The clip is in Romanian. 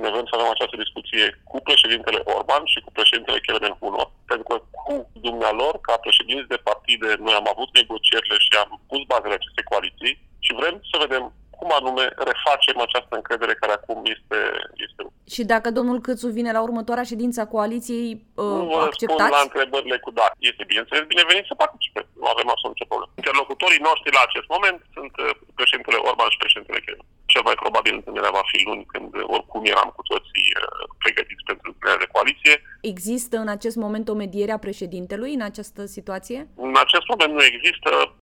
ne vrem să avem această discuție cu președintele Orban și cu președintele Kelemen-Hunor, pentru că cu dumnealor, ca președinți de partide, noi am avut negocierile și am pus bazele acestei coaliții și vrem să vedem cum anume refacem această încredere care acum este. Și dacă domnul Câțu vine la următoarea ședință a coaliției, acceptați? Nu răspund la întrebările cu da. Este bineînțeles binevenit să participe. Nu avem absolut nicio problemă. Interlocutorii noștri la acest moment sunt președintele Orban și președintele Kelemen. Cel mai probabil întâlnirea va fi luni, când oricum eram cu toții pregătiți pentru întâlnirea de coaliție. Există în acest moment o mediere a președintelui în această situație? În acest moment nu există.